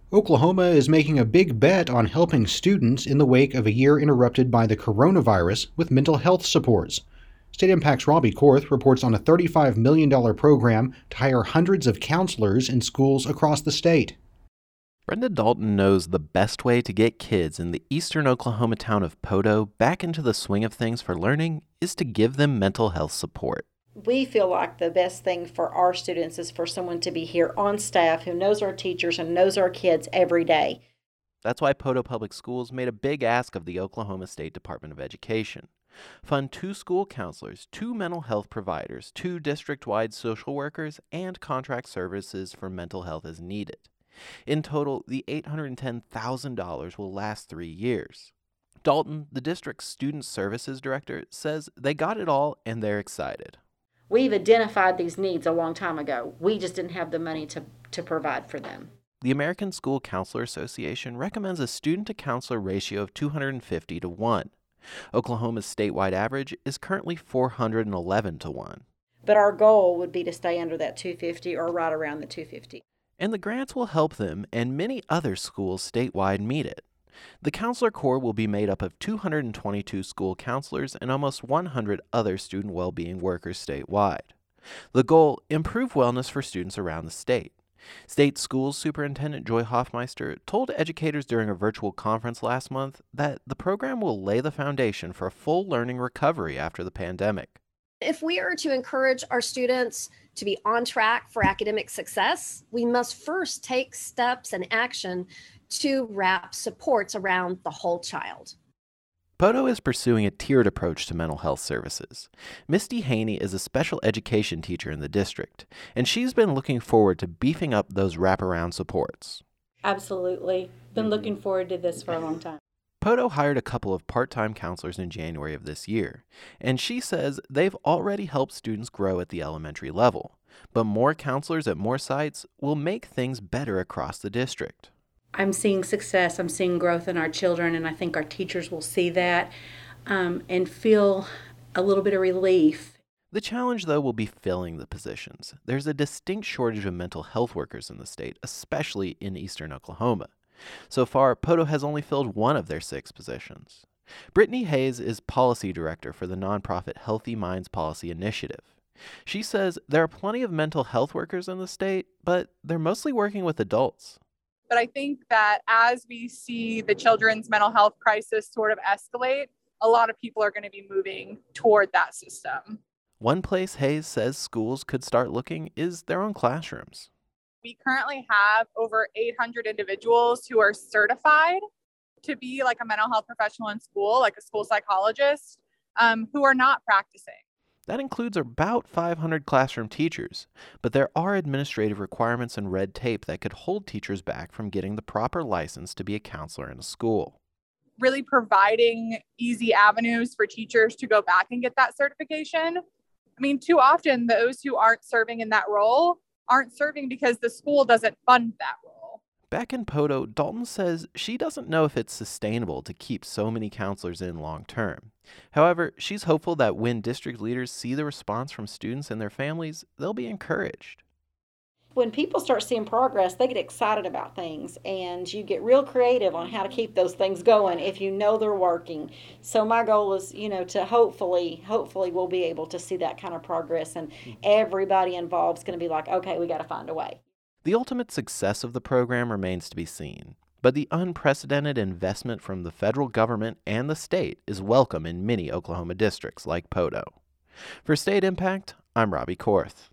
Oklahoma is making a big bet on helping students in the wake of a year interrupted by the coronavirus with mental health supports. State Impact's Robbie Korth reports on a $35 million program to hire hundreds of counselors in schools across the state. Brenda Dalton knows the best way to get kids in the eastern Oklahoma town of Poteau back into the swing of things for learning is to give them mental health support. We feel like the best thing for our students is for someone to be here on staff who knows our teachers and knows our kids every day. That's why Poteau Public Schools made a big ask of the Oklahoma State Department of Education. Fund 2 school counselors, 2 mental health providers, 2 district-wide social workers, and contract services for mental health as needed. In total, the $810,000 will last 3 years. Dalton, the district's student services director, says they got it all and they're excited. We've identified these needs a long time ago. We just didn't have the money to provide for them. The American School Counselor Association recommends a student-to-counselor ratio of 250 to 1. Oklahoma's statewide average is currently 411 to 1. But our goal would be to stay under that 250 or right around the 250. And the grants will help them and many other schools statewide meet it. The Counselor Corps will be made up of 222 school counselors and almost 100 other student well-being workers statewide. The goal, improve wellness for students around the state. State Schools Superintendent Joy Hoffmeister told educators during a virtual conference last month that the program will lay the foundation for a full learning recovery after the pandemic. If we are to encourage our students to be on track for academic success, we must first take steps and action to wrap supports around the whole child. Poteau is pursuing a tiered approach to mental health services. Misty Haney is a special education teacher in the district, and she's been looking forward to beefing up those wraparound supports. Absolutely. Been looking forward to this for a long time. Poteau hired a couple of part-time counselors in January of this year, and she says they've already helped students grow at the elementary level, but more counselors at more sites will make things better across the district. I'm seeing success, I'm seeing growth in our children, and I think our teachers will see that and feel a little bit of relief. The challenge, though, will be filling the positions. There's a distinct shortage of mental health workers in the state, especially in eastern Oklahoma. So far, Poteau has only filled 1 of their 6 positions. Brittany Hayes is policy director for the nonprofit Healthy Minds Policy Initiative. She says there are plenty of mental health workers in the state, but they're mostly working with adults. But I think that as we see the children's mental health crisis sort of escalate, a lot of people are going to be moving toward that system. One place Hayes says schools could start looking is their own classrooms. We currently have over 800 individuals who are certified to be like a mental health professional in school, like a school psychologist, who are not practicing. That includes about 500 classroom teachers, but there are administrative requirements and red tape that could hold teachers back from getting the proper license to be a counselor in a school. Really providing easy avenues for teachers to go back and get that certification. I mean, too often those who aren't serving in that role aren't serving because the school doesn't fund that role. Back in Poteau, Dalton says she doesn't know if it's sustainable to keep so many counselors in long term. However, she's hopeful that when district leaders see the response from students and their families, they'll be encouraged. When people start seeing progress, they get excited about things, and you get real creative on how to keep those things going if you know they're working. So my goal is, to hopefully we'll be able to see that kind of progress, and everybody involved is going to be like, okay, we got to find a way. The ultimate success of the program remains to be seen, but the unprecedented investment from the federal government and the state is welcome in many Oklahoma districts like Poteau. For State Impact, I'm Robbie Korth.